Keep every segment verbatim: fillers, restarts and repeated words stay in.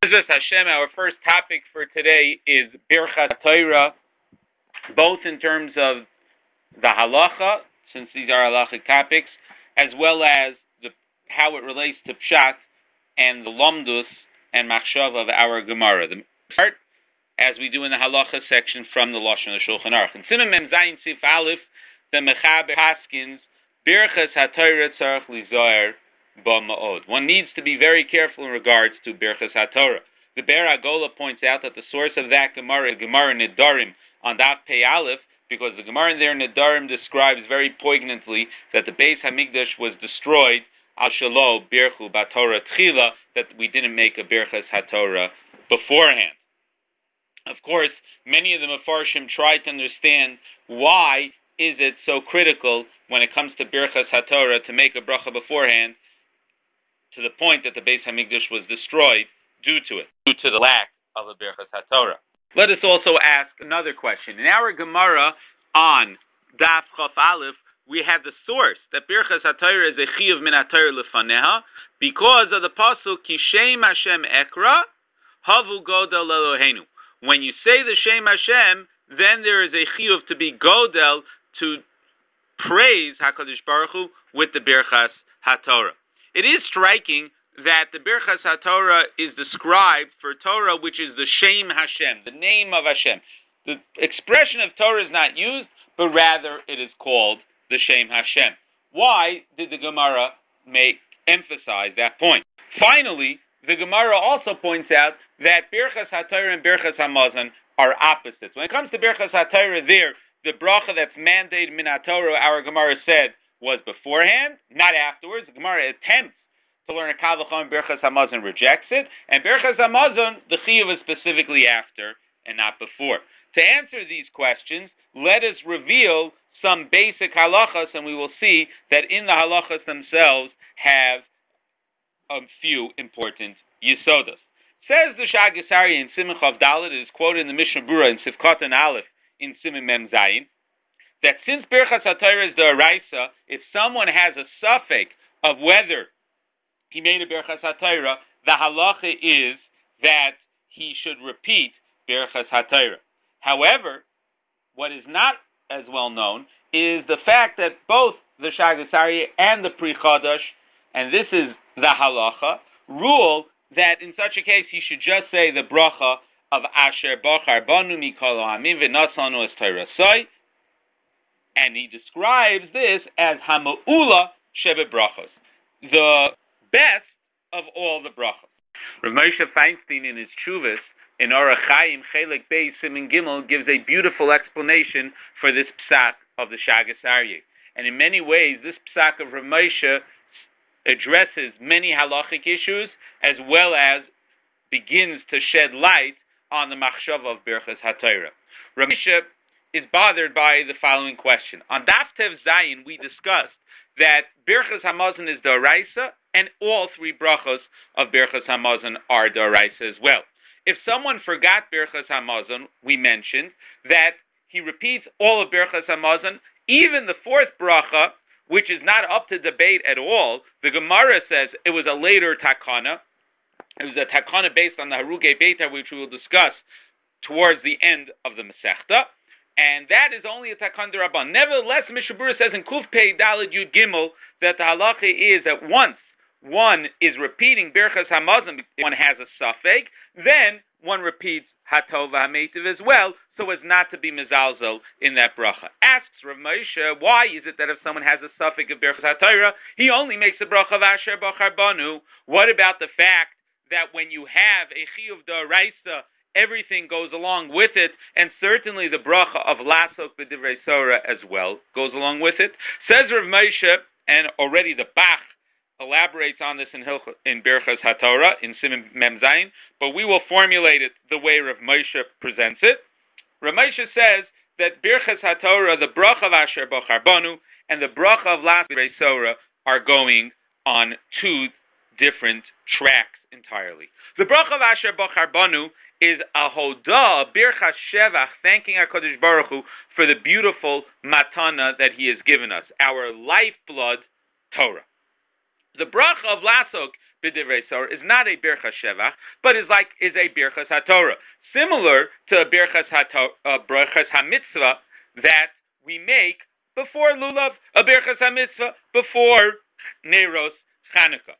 Hashem, our first topic for today is Birchas Torah, both in terms of the halacha, since these are halachic topics, as well as the, how it relates to Pshat and the Lomdus and Machshava of our Gemara. The part, as we do in the halacha section from the Lashon of Shulchan Aruch. In Siman Mem Zayin Sif Aleph, the Mechaber Haskins, Birchas HaTorah Tzarech Lizoyer Ba Ma'od. One needs to be very careful in regards to Birchas HaTorah. The Ber Agola points out that the source of that Gemara is Gemara Nedarim on Daf Pei Aleph, because the Gemara in there Nedarim describes very poignantly that the Beis Hamikdash was destroyed al shelo birchu b'Torah tchila, that we didn't make a Birchas HaTorah beforehand. Of course, many of the Mefarshim try to understand why is it so critical when it comes to Birchas HaTorah to make a bracha beforehand, to the point that the Beis Hamikdash was destroyed due to it, due to the lack of a Birchas HaTorah. Let us also ask another question. In our Gemara on Daf Chaf Aleph, we have the source that Birchas HaTorah is a chiyuv min HaTorah lefaneha because of the pasuk Ki Shem Hashem Ekra Havu Godel Eloheinu. When you say the Shem Hashem, then there is a chiyuv to be Godel, to praise HaKadosh Baruch Hu with the Birchas HaTorah. It is striking that the Birchas HaTorah is described for Torah, which is the Shem Hashem, the name of Hashem. The expression of Torah is not used, but rather it is called the Shem Hashem. Why did the Gemara make emphasize that point? Finally, the Gemara also points out that Birchas HaTorah and Birchas HaMazon are opposites. When it comes to Birchas HaTorah, there, the bracha that's mandated min HaTorah, our Gemara said, was beforehand, not afterwards. The Gemara attempts to learn a Kavachon, Birchas HaMazon rejects it, and Birchas HaMazon, the chiyuv is specifically after and not before. To answer these questions, let us reveal some basic halachas, and we will see that in the halachas themselves have a few important yisodas. Says the Shagas Aryeh in Siman Chav Dalet, it is quoted in the Mishnah Berurah in Sifkat and Aleph in Siman Mem Zayin, that since Birchas HaTorah is the Araisa, if someone has a suffix of whether he made a Birchas HaTorah, the halacha is that he should repeat Birchas HaTorah. However, what is not as well known is the fact that both the Shagas Aryeh and the Pri Chadash, and this is the halacha, rule that in such a case he should just say the bracha of Asher Bachar Banu Mikol Ha'amim V'Natzanu Es Torasai, and he describes this as Hama'ula Shebe Brachos, the best of all the brachos. Rav Moshe Feinstein in his Chuvas in Orach Chaim Chelek Beis Siman Gimel gives a beautiful explanation for this psak of the Shagas Aryeh, and in many ways this psak of Rav Moshe addresses many halachic issues as well as begins to shed light on the machshava of Birchas HaTorah. Rav Moshe is bothered by the following question. On Daf Tev Zayin we discussed that Birchas HaMazon is the Oraisa, and all three brachos of Birchas HaMazon are the Oraisa as well. If someone forgot Birchas HaMazon, we mentioned that he repeats all of Birchas HaMazon, even the fourth bracha, which is not up to debate at all. The Gemara says it was a later takana. It was a takana based on the Harugei Beitar, which we will discuss towards the end of the Masechta. And that is only a takan d'Rabban. Nevertheless, Mishnah Berurah says in Kuf Pei Daled Yud Gimel that the halacha is that once one is repeating Birchas HaMazon, one has a suffix, then one repeats Hatov HaMeitiv as well, so as not to be mezalzel in that bracha. Asks Rav Moshe, why is it that if someone has a suffix of Birchas HaTorah, he only makes the bracha of Asher Bachar Banu? What about the fact that when you have a chiyuv d'oraisa, everything goes along with it, and certainly the bracha of Lasok B'divrei Torah as well goes along with it? Says Rav Moshe, and already the Bach elaborates on this in, Hilch- in Birchas HaTorah, in Siman Mem Zayin, but we will formulate it the way Rav Moshe presents it. Rav Moshe says that Birchas HaTorah, the bracha of Asher Bachar Banu, and the bracha of Lasok B'divrei Torah are going on two different tracks entirely. The bracha of Asher Bachar Banu is a hodah, a birchas shevach, thanking HaKadosh Baruch Hu for the beautiful matana that He has given us, our lifeblood Torah. The bracha of Lasok b'divrei Torah is not a birchas shevach, but is like is a birchas haTorah, similar to a birchas haTorah, uh, birchas hamitzvah that we make before lulav, a birchas hamitzvah before Neiros Chanukah.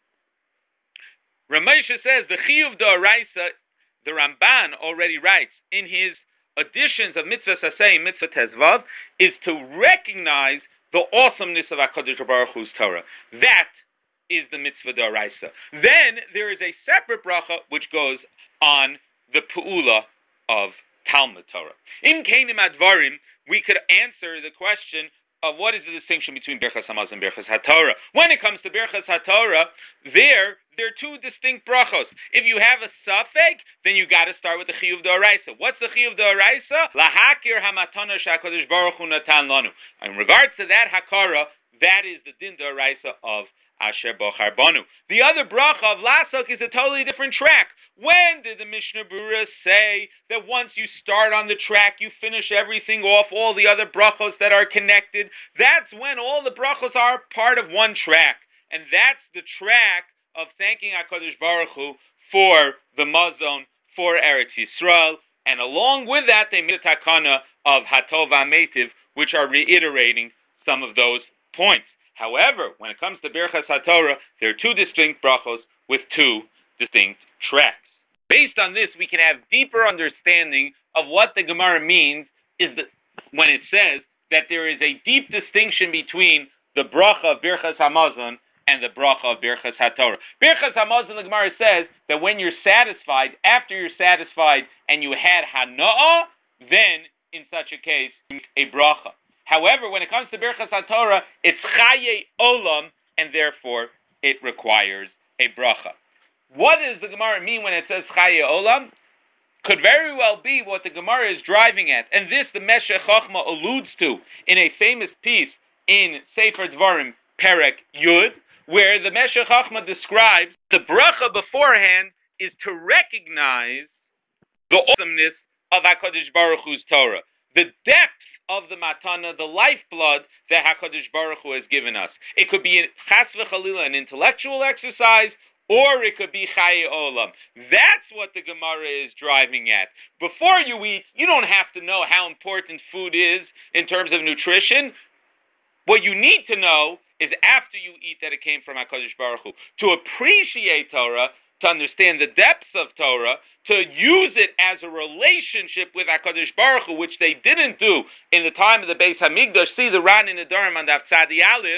Ramesha says the chiyuv d'oraisa, the Ramban already writes in his additions of mitzvah sasei, mitzvah tezvav, is to recognize the awesomeness of HaKadosh Baruch Hu's Torah. That is the mitzvah d'oraisa. Then there is a separate bracha which goes on the pu'ula of Talmud Torah. In Keinim Advarim, we could answer the question of what is the distinction between Birchas Hamazon and Birchas HaTorah. When it comes to Birchas HaTorah, there, there are two distinct brachos. If you have a suffix, then you got to start with the Chiyuv D'Oraisa. What's the Chiyuv D'Oraisa? Lahakir hamatana sh'HaKadosh Baruch Hu natan lanu. In regards to that Hakara, that is the Din D'Oraisa of Asher Bochar Banu. The other bracha of Lasok is a totally different track. When did the Mishnah Berurah say that once you start on the track, you finish everything off, all the other brachos that are connected? That's when all the brachos are part of one track. And that's the track of thanking HaKadosh Baruch Hu for the Mazon, for Eretz Yisrael. And along with that, they made a takana of Hatov HaMeitiv, which are reiterating some of those points. However, when it comes to Birchas HaTorah, there are two distinct brachos with two distinct tracks. Based on this, we can have deeper understanding of what the Gemara means is that when it says that there is a deep distinction between the bracha of Birchas Hamazon and the bracha of Birchas HaTorah. Birchas Hamazon, the Gemara says that when you're satisfied, after you're satisfied and you had Hana'ah, then in such a case, a bracha. However, when it comes to Birchas HaTorah, it's Chaye Olam, and therefore it requires a bracha. What does the Gemara mean when it says Chaye Olam? Could very well be what the Gemara is driving at. And this the Meshech Chochmah alludes to in a famous piece in Sefer Dvarim, Perek Yud, where the Meshech Chochmah describes the bracha beforehand is to recognize the awesomeness of HaKadosh Baruch Hu's Torah, the depth of the matana, the lifeblood that HaKadosh Baruch Hu has given us. It could be chas v'chalila, an intellectual exercise, or it could be Chaye Olam. That's what the Gemara is driving at. Before you eat, you don't have to know how important food is in terms of nutrition. What you need to know is after you eat that it came from HaKadosh Baruch Hu. To appreciate Torah, to understand the depths of Torah, to use it as a relationship with HaKadosh Baruch Hu, which they didn't do in the time of the Beis HaMikdash. See the Ran in the Durham on the Tzadi Aleph.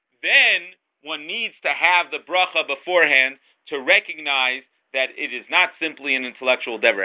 Then one needs to have the bracha beforehand to recognize that it is not simply an intellectual endeavor.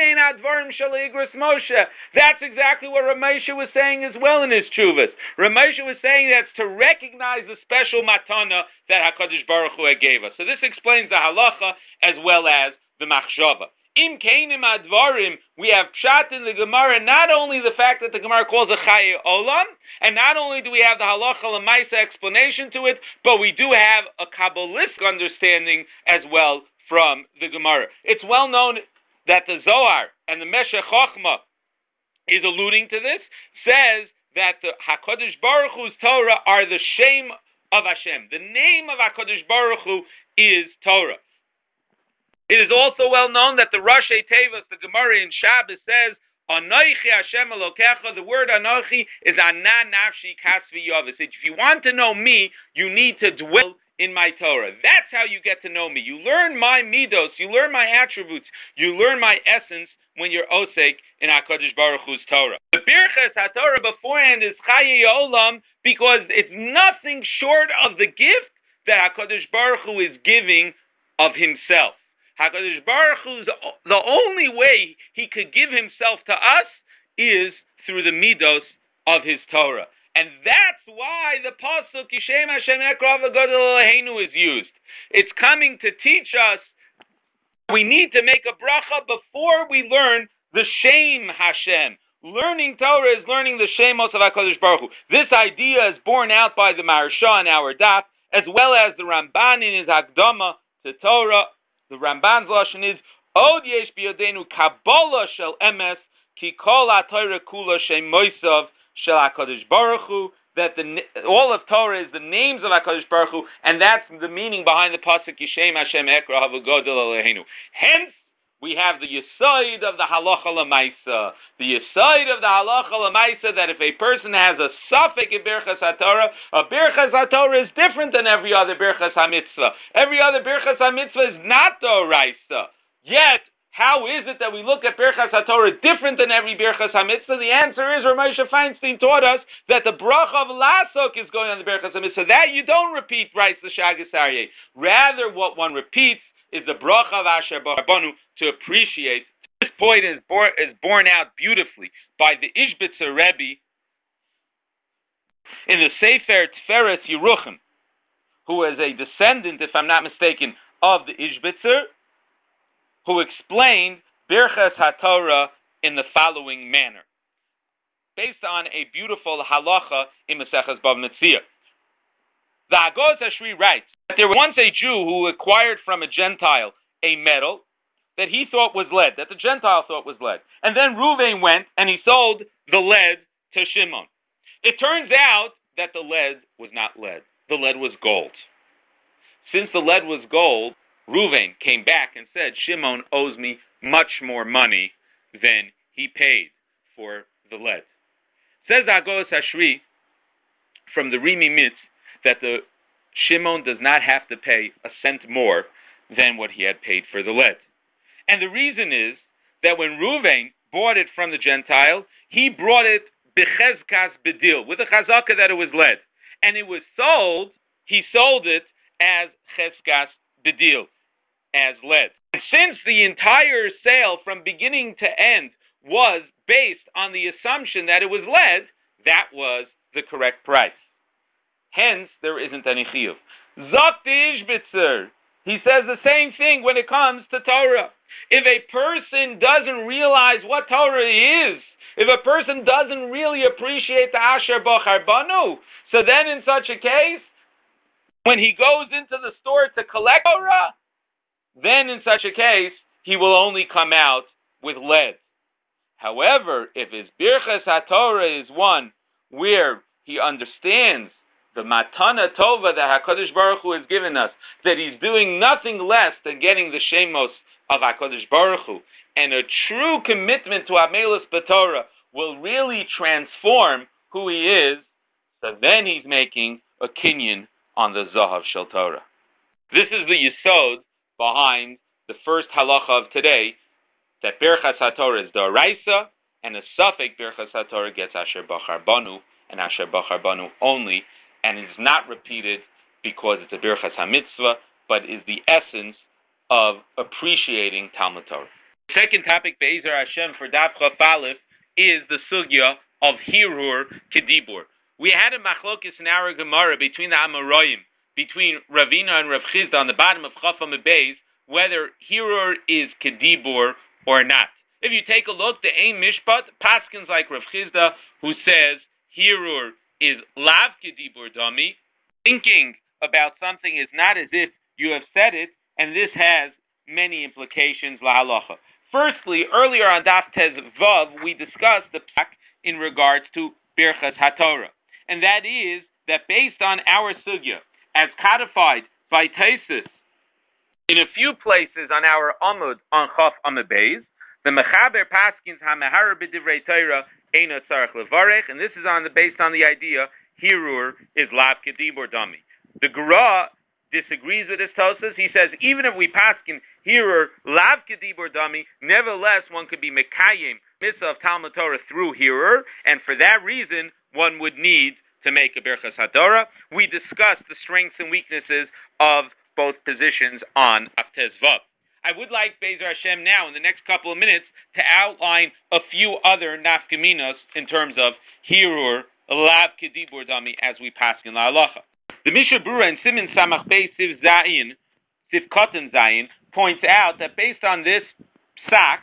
That's exactly what Ramesha was saying as well in his Chuvas. Ramesha was saying that's to recognize the special matana that HaKadosh Baruch Hu gave us. So this explains the halacha as well as the machshava. Im keinim advarim, we have pshat in the Gemara, not only the fact that the Gemara calls a Chaye Olam, and not only do we have the halacha l'maisa explanation to it, but we do have a Kabbalistic understanding as well from the Gemara. It's well known that the Zohar and the Meshech Chochmah is alluding to this, says that the HaKadosh Baruch Hu's Torah are the Shem of Hashem. The name of HaKadosh Baruch Hu is Torah. It is also well known that the Rashi Tevos, the Gemara in Shabbos says, Anochi Hashem Elokecha, the word Anochi is Ana Nafshi Kasvi Yovis. If you want to know me, you need to dwell in my Torah. That's how you get to know me. You learn my midos, you learn my attributes, you learn my essence when you're osek in HaKadosh Baruch Hu's Torah. The Birchas HaTorah beforehand is Chaye Olam because it's nothing short of the gift that HaKadosh Baruch Hu is giving of himself. HaKadosh Baruch Hu's, the only way he could give himself to us is through the midos of his Torah. And that's why the pasuk Yishem Hashem Ekrav V'Gadol Eloheinu is used. It's coming to teach us we need to make a bracha before we learn the Shem Hashem. Learning Torah is learning the Shemos of HaKadosh Baruch Hu. This idea is borne out by the Maharsha in our daf, as well as the Ramban in his Hakdama to Torah. The Ramban's lashon is Od yesh biyodenu Kabbalah shel emes ki kol haTorah kula shem moisav shel HaKadosh Baruch Hu that the all of Torah is the names of HaKadosh Baruch Hu, and that's the meaning behind the pasuk Yishem Hashem Ekra Havu Godel Eloheinu. Hence, we have the Yesod of the Halacha L'Maisa. The Yesod of the Halacha L'Maisa that if a person has a suffix in Birchas HaTorah, a Birchas HaTorah is different than every other Birchas HaMitzvah. Every other Birchas HaMitzvah is not the Oraisa. Yet, how is it that we look at Birchas HaTorah different than every Birchas HaMitzvah? The answer is, Rav Moshe Feinstein taught us that the bracha of Lasok is going on the Birchas HaMitzvah. That you don't repeat, writes the Shagas Aryeh. Rather, what one repeats is the bracha of Asher B'Harbanu to appreciate. This point is, bor- is borne out beautifully by the Ishbitzer Rebbe in the Sefer Tferes Yeruchim, who is a descendant, if I'm not mistaken, of the Ishbitzer, who explained Birchas HaTorah in the following manner, based on a beautiful halacha in Maseches Bava Metzia. The Hagos Ashri writes that there was once a Jew who acquired from a Gentile a metal that he thought was lead, that the Gentile thought was lead. And then Reuven went and he sold the lead to Shimon. It turns out that the lead was not lead. The lead was gold. Since the lead was gold, Reuven came back and said, Shimon owes me much more money than he paid for the lead. Says Hagos Ashri from the Rimi Mitz that the Shimon does not have to pay a cent more than what he had paid for the lead. And the reason is that when Reuven bought it from the Gentile, he brought it bechezkas bedil, with a chazaka that it was lead. And it was sold, he sold it as chezkas bedil, as lead. And since the entire sale from beginning to end was based on the assumption that it was lead, that was the correct price. Hence, there isn't any chiyuv. Zok Ishbitzer, he says the same thing when it comes to Torah. If a person doesn't realize what Torah is, if a person doesn't really appreciate the Asher B'Harbanu, so then in such a case, when he goes into the store to collect Torah, then in such a case, he will only come out with lead. However, if his Birchas HaTorah is one where he understands the Matana Tova that HaKadosh Baruch Hu has given us, that he's doing nothing less than getting the Shemos of HaKadosh Baruch Hu, and a true commitment to Amelus B'Torah will really transform who he is, so then he's making a kinyan on the Zahav Shel Torah. This is the Yesod behind the first halacha of today, that Birchas HaTorah is the Oraisa, and a suffix Birchas HaTorah gets Asher B'Harbanu, and Asher B'Harbanu only, and is not repeated because it's a Birchas HaMitzvah, but is the essence of appreciating Talmud Torah. The second topic, Be'ezer Hashem, for Daf Chaf Aleph, is the sugya of Hirur Kedibur. We had a machlokes in our Gemara between the Amoraim, between Ravina and Rav Chizda on the bottom of Chaf Beis, whether Hirur is Kedibur or not. If you take a look, the Ein Mishpat, Paskins like Rav Chizda, who says Hirur is Lav Kedibur Dami, thinking about something is not as if you have said it, and this has many implications, la halacha. Firstly, earlier on Daf Tez Vav, we discussed the psak in regards to Birchas HaTorah, and that is that based on our sugya, as codified by Taisus, in a few places on our Amud, on Chaf Amud Beis, the Mechaber Paskins HaMehara B'divrei Torah Eino Tzarech Levarech, and this is on the based on the idea Hirur is Lav Kedibur Dami. The Gra disagrees with this Tosas. He says even if we paskin Hirur Lav Kedibur Dami, nevertheless one could be Mekayim Mitzvah of Talmud Torah through Hirur, and for that reason one would need to make a Birchas HaTorah. We discussed the strengths and weaknesses of both positions on Aftez Vav. I would like Be'ezer Hashem now, in the next couple of minutes, to outline a few other nafkaminos in terms of Hirur, Lav Kedibur Dami, as we pass in La Halacha. The Mishnah Berurah in Siman Samach Beis Siv Zayin, Siv Kotten Zayin, points out that based on this psak,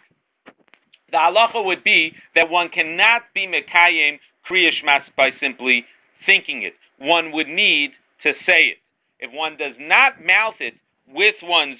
the halacha would be that one cannot be Mekayim Kriya Shmas by simply thinking it. One would need to say it. If one does not mouth it with one's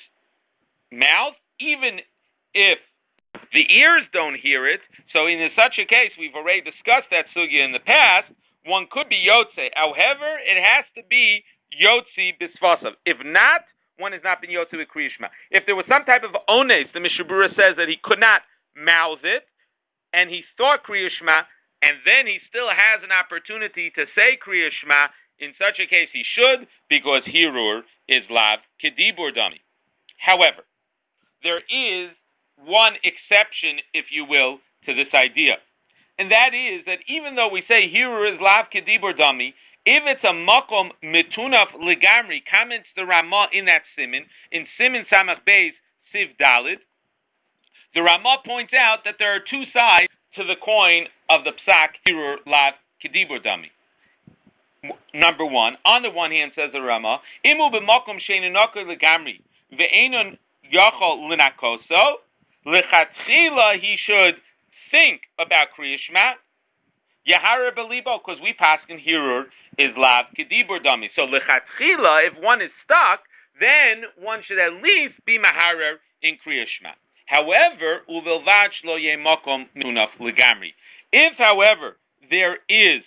mouth, even if the ears don't hear it, so in such a case, we've already discussed that sugya in the past, one could be Yotze. However, it has to be Yotzi Bisvasav. If not, one has not been Yotze with Kriya Shema. If there was some type of ones, the Mishnah Berurah says that he could not mouth it, and he thought Kriya Shema, and then he still has an opportunity to say Kriya Shema, in such a case he should, because Hirur is Lav Kedibur Dami. However, there is one exception, if you will, to this idea. And that is that even though we say Hirur is Lav Kedibur Dami, if it's a Makom Metunaf Ligamri, comments the Ramah in that Siman, in Siman Samach Beis Siv Dalid, the Ramah points out that there are two sides to the coin of the Psak Hirur Lav Kedibur Dami. Number one, on the one hand, says the Ramah, Imu b'makom she'inokar legamri ve'enon yachol l'nakoso lechatchila, he should think about Kriya Shema Yahara belibo, because we paskin Hirur is Lav Kedibur Dami. So lechatchila, if one is stuck, then one should at least be maharer in Kriya Shema. However, uvilvad shlo ye makom metunaf legamri. If, however, there is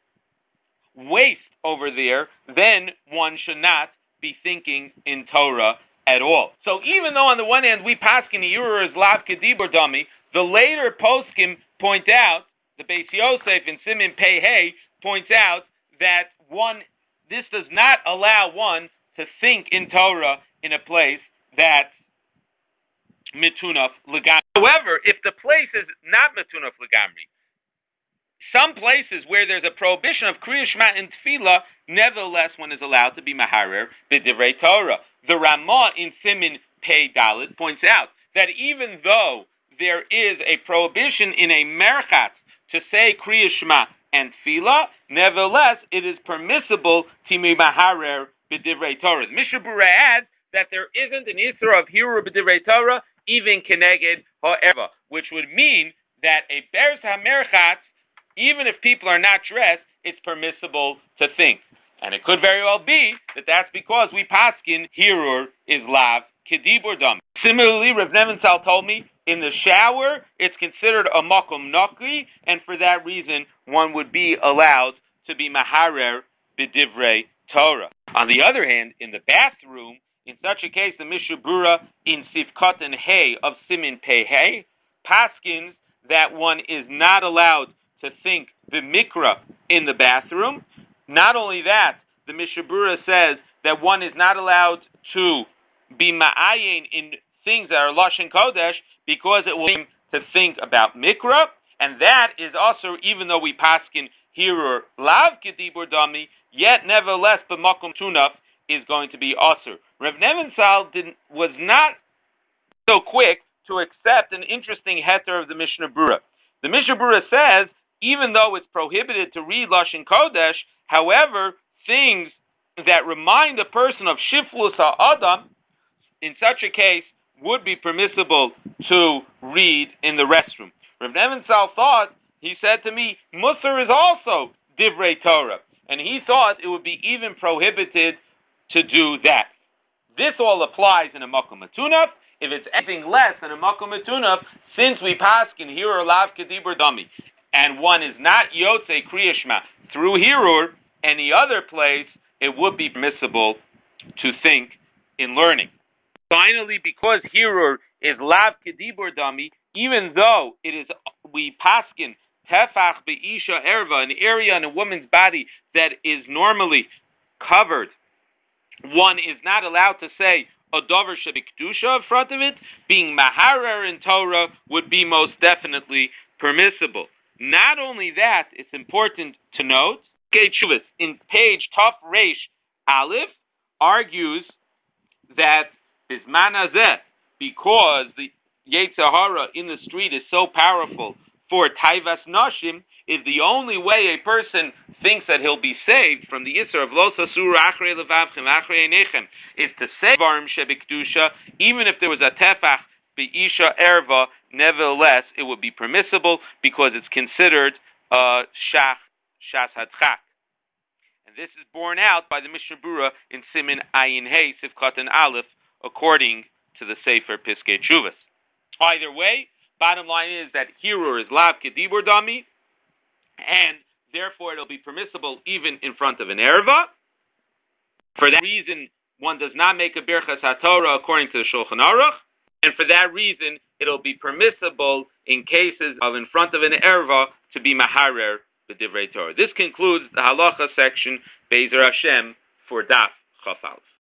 waste over there, then one should not be thinking in Torah at all. So even though on the one hand we paskin Hirur is Lav Kedibur Dami, the later poskim point out, the Beis Yosef in Siman Pei Hey points out that one, this does not allow one to think in Torah in a place that's Mitunaf Legamri. However, if the place is not Mitunaf Legamri, some places where there's a prohibition of Kriya Shema and Tefillah, nevertheless one is allowed to be Maharer B'divrei Torah. The Ramah in Siman Pei Dalet points out that even though there is a prohibition in a Merchat to say Kriya Shema and Tefillah, nevertheless it is permissible to be Maharer B'divrei Torah. The Mishnah Berurah adds that there isn't an Isra of Hirur B'divrei Torah, even Keneged Ha'erva, which would mean that a Beres HaMerchat, even if people are not dressed, it's permissible to think. And it could very well be that that's because we paskin Hirur is Lav Kedibur Dami. Similarly, Rav Nebenzahl told me, in the shower, it's considered a Makom Nokri, and for that reason, one would be allowed to be Maharer B'divrei Torah. On the other hand, in the bathroom, in such a case, the Mishnah Berurah in Sivkot and Hay of Siman Pei Hay paskins that one is not allowed to think the mikra in the bathroom. Not only that, the Mishnah Berurah says that one is not allowed to be ma'ayin in things that are Lashon Kodesh because it will seem to think about mikra, and that is also, even though we paskin Hirur Lav Kedibur Dami, yet nevertheless the Makom Tunaf is going to be Asur. Rav Nebenzahl didn't, was not so quick to accept an interesting heter of the Mishnah Berurah. The Mishnah Berurah says, even though it's prohibited to read Lashon Kodesh, however, things that remind a person of Shiflus HaAdam, in such a case, would be permissible to read in the restroom. Rav Nebenzahl thought, he said to me, Musar is also Divrei Torah, and he thought it would be even prohibited to do that. This all applies in a Makom Metunaf. If it's anything less than a Makom Metunaf, since we paskin Hirur Lav Kedibur Dami, and one is not Yotze Kriya Shema through Hirur, any other place, it would be permissible to think in learning. Finally, because Hirur is Lav Kedibur Dami, even though it is, we paskin Tefach Be'isha Erva, an area in a woman's body that is normally covered, one is not allowed to say a dover shebikdusha in front of it. Being maharer in Torah would be most definitely permissible. Not only that, it's important to note, Chuvas in page Taf Reish Aleph argues that Bisman Hazeh, because the Yetzer Hara in the street is so powerful for Taivas Nashim, is the only way a person thinks that he'll be saved from the Yisr of Lo Sasur Achrei Levavchem Achrei Einechem, is to say Varim Shebikdusha, even if there was a Tefach Be'isha Erva, nevertheless it would be permissible because it's considered uh, Shach Shas Hadchak. And this is borne out by the Mishnah Berurah in Siman Ayin Hey Sivkot and Aleph, according to the Sefer Piskei Teshuvos. Either way, bottom line is that Hirur is Lav Kedibur Dami, and therefore it'll be permissible even in front of an erva. For that reason, one does not make a birchas haTorah according to the Shulchan Aruch, and for that reason, it'll be permissible in cases of in front of an erva to be maharer b'divrei Torah. This concludes the halacha section, Be'ezer Hashem, for Daf Chaf Aleph.